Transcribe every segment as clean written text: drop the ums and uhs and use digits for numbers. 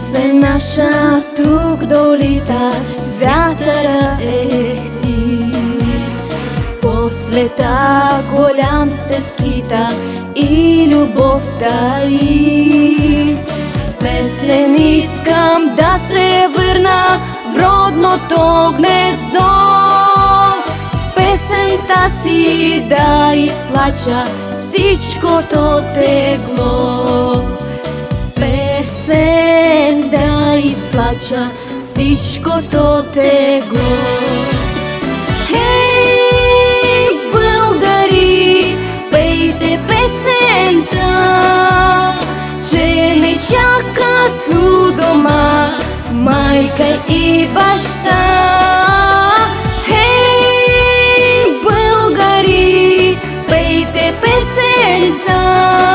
Песен наша тук долита, с вятъра ехти. По света голям се скита и любовта и. С песен искам да се върна в родното гнездо, с песента си да изплача всичкото тегло, с песен да изплача всичкото тегло. Хей, българи, пейте песента, че не чакат у дома майка и баща. Хей, българи, пейте песента,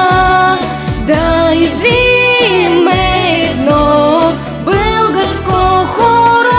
да извием едно българско хоро.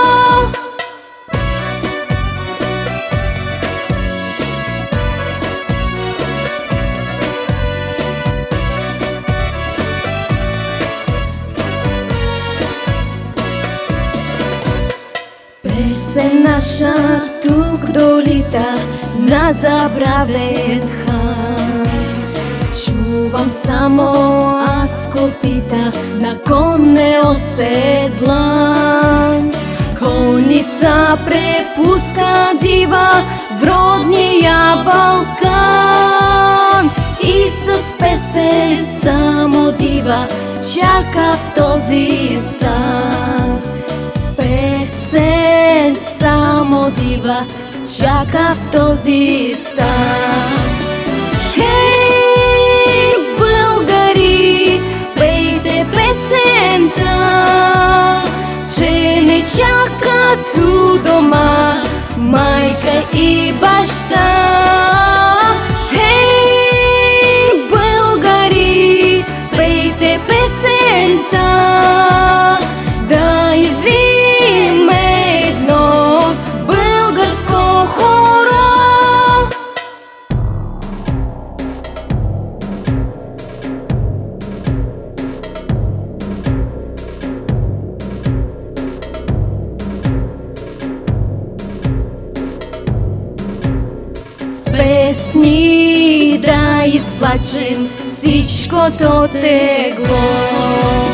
Песен наша тук долита на забравен хан. Чувам само аз копита на кон неоседлан. Конница препуска дива в родния Балкан и с песен само дива чака в този стан. С песен само дива чака в този стан. Хей, българи, пейте песента, че не чакат у дома майка и баща. Хей, българи, пейте песента, да извием едно българско хоро. С песни да изплачем всичкото тегло.